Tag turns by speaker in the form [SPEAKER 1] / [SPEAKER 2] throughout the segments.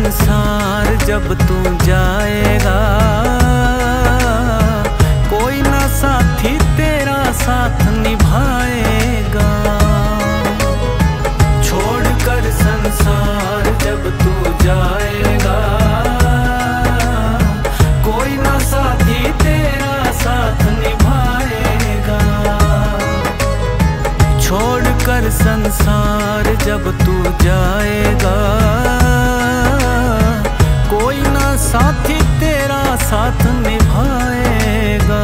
[SPEAKER 1] संसार जब तू जाएगा, कोई ना साथी तेरा साथ निभाएगा। छोड़कर संसार जब तू जाएगा, कोई ना साथी तेरा साथ निभाएगा। छोड़कर संसार जब तू जाएगा, कोई ना साथी तेरा साथ निभाएगा।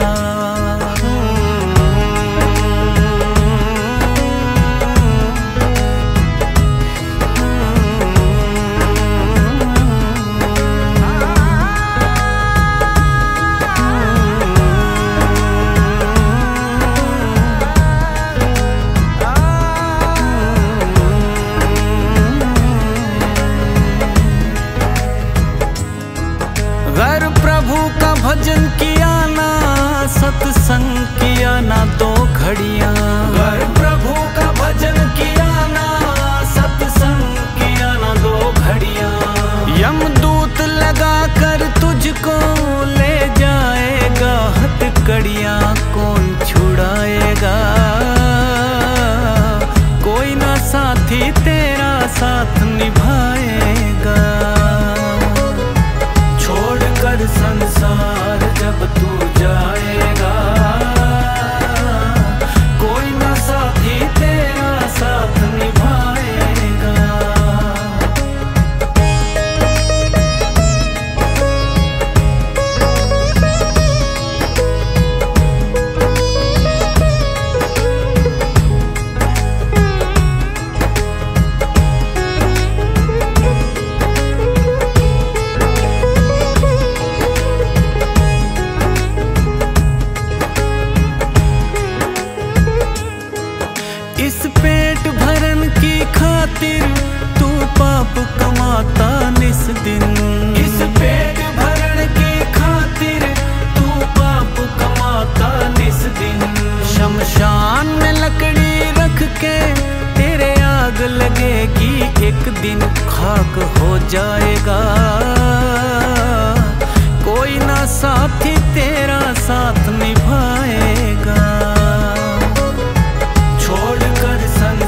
[SPEAKER 1] अगर प्रभु का भजन किया ना, सत्संग किया ना दो घड़ियां। अगर प्रभु का भजन किया ना, सत्संग किया ना दो घड़ियां। यमदूत लगा कर तुझको ले जाएगा, हथकड़ियां कौन छुड़ाएगा। कोई ना साथी तेरा साथ निभाएगा। छोड़कर संसार जब तू जाएगा, कोई ना साथी तेरा साथ निभाएगा। इस पेट भरन की खातिर तू पाप कमाता निस दिन। इस पेट भरन की खातिर तू पाप कमाता निस दिन। शमशान में लकड़ी रख के तेरे आग लगेगी, एक दिन खाक हो जाएगा। कोई ना साथी तेरा साथ निभाएगा। छोड़कर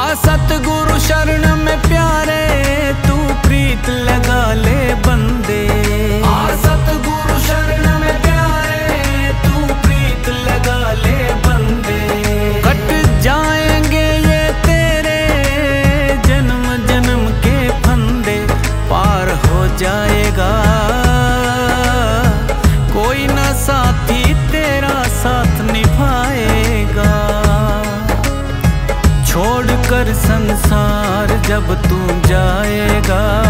[SPEAKER 1] सतगुरु शरण में प्यारे तू प्रीत लगा ले बंदे। सतगुरु शरण में प्यारे तू प्रीत लगा ले बंदे। कट जाएंगे ये तेरे जन्म जन्म के फंदे, पार हो जाएगा कोई ना साथी तेरा साथ निभाएगा। छोड़ कर संसार जब तू जाएगा